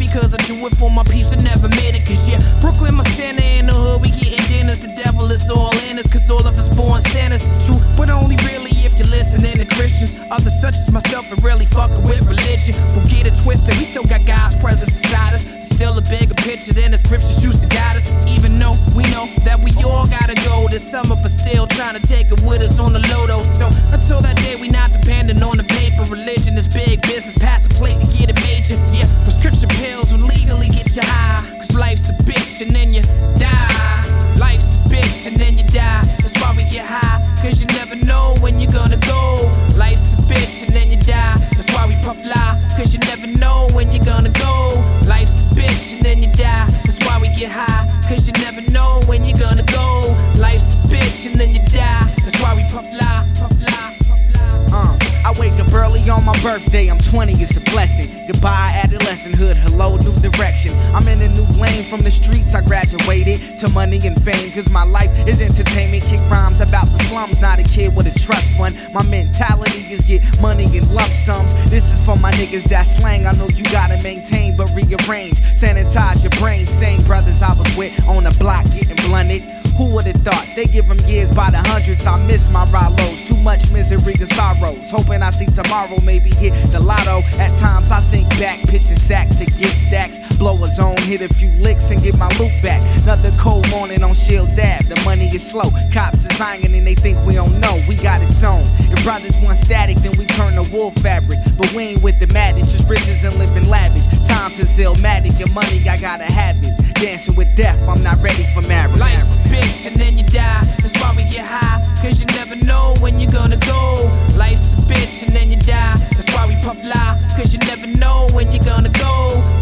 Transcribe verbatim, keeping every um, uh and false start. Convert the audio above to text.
because I do it for my peeps that never made it. Cause yeah, Brooklyn, my center, in the hood, we getting dinners. The devil is all in us, cause all of us born sinners. It's true, but only really if you're listening to Christians. Others such as myself are really fucking with religion. Don't get it twisted, we still got God's presence inside us. Still a bigger picture than the scriptures used to guide us. Even though we know that we all gotta go, there's some of us still trying to take it with us on the low though. So until that day, we not dependent on the paper. Religion is big business, pass the plate to get it major. Yeah, prescription pills will legally get you high. Cause life's a bitch and then you die. Life's a bitch and then you die. That's why we get high, cause you never know when you're gonna go. Life's a bitch and then you die. That's why we puff lie, cause you never know when you're gonna go. Life's a bitch and then you die. That's why we get high, cause you never know when you're gonna go. Life's a bitch and then you die. That's why we puff lie, puff lie, puff lie. Uh, I wake up early on my birthday, I'm twenty, it's a blessing. Goodbye adolescenthood, hello new direction. I'm in a new lane, from the streets I graduated to money and fame, cause my life is entertainment. Kick rhymes about the slums, not a kid with a trust fund. My mentality is get money in lump sums. This is for my niggas that slang, I know you gotta maintain but rearrange, sanitize your brain. Same brothers I was with on the block getting blunted. Who would've thought? They give them years by the hundreds. I miss my Rollos, too much misery and sorrows. Hoping I see tomorrow, maybe hit the lotto. At times I think back, pitching sack to get stacks. Blow a zone, hit a few licks and get my loot back. Another cold morning on Shields Ave, the money is slow. Cops is hanging and they think we don't know, we got it sewn. If brothers want static, then we turn to wool fabric. But we ain't with the madness, just riches and living lavish. Time to Zillmatic, your money, I gotta have it. Dancing with death, I'm not ready for marriage. Life's a bitch and then you die. That's why we get high, cause you never know when you're gonna go. Life's a bitch and then you die. That's why we puff lie, cause you never know when you're gonna go.